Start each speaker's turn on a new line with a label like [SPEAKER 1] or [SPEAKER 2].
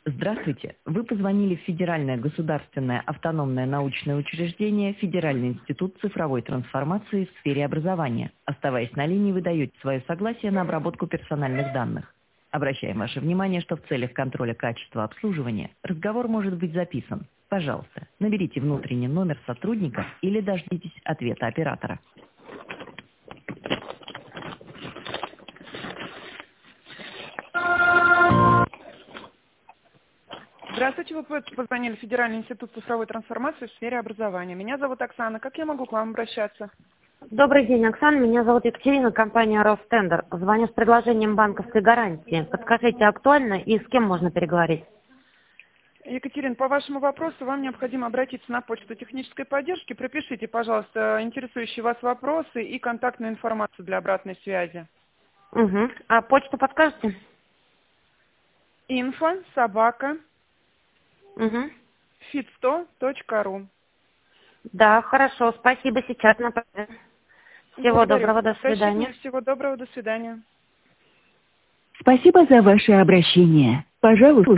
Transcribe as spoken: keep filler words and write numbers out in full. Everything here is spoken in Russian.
[SPEAKER 1] Здравствуйте. Вы позвонили в Федеральное государственное автономное научное учреждение Федеральный институт цифровой трансформации в сфере образования. Оставаясь на линии, вы даете свое согласие на обработку персональных данных. Обращаем ваше внимание, что в целях контроля качества обслуживания разговор может быть записан. Пожалуйста, наберите внутренний номер сотрудника или дождитесь ответа оператора.
[SPEAKER 2] Здравствуйте, вы позвонили в Федеральный институт цифровой трансформации в сфере образования. Меня зовут Оксана. Как я могу к вам обращаться?
[SPEAKER 3] Добрый день, Оксана. Меня зовут Екатерина, компания Ростендер. Звоню с предложением банковской гарантии. Подскажите, актуально и с кем можно переговорить?
[SPEAKER 2] Екатерина, по вашему вопросу вам необходимо обратиться на почту технической поддержки. Пропишите, пожалуйста, интересующие вас вопросы и контактную информацию для обратной связи.
[SPEAKER 3] Угу. А почту подскажете?
[SPEAKER 2] Инфо собака
[SPEAKER 3] Угу.
[SPEAKER 2] фидсто точка ру.
[SPEAKER 3] Да, хорошо. Спасибо. Сейчас направлю. Всего
[SPEAKER 2] Благодарю.
[SPEAKER 3] доброго. До свидания.
[SPEAKER 2] Всего доброго. До свидания.
[SPEAKER 1] Спасибо за ваше обращение. Пожалуйста,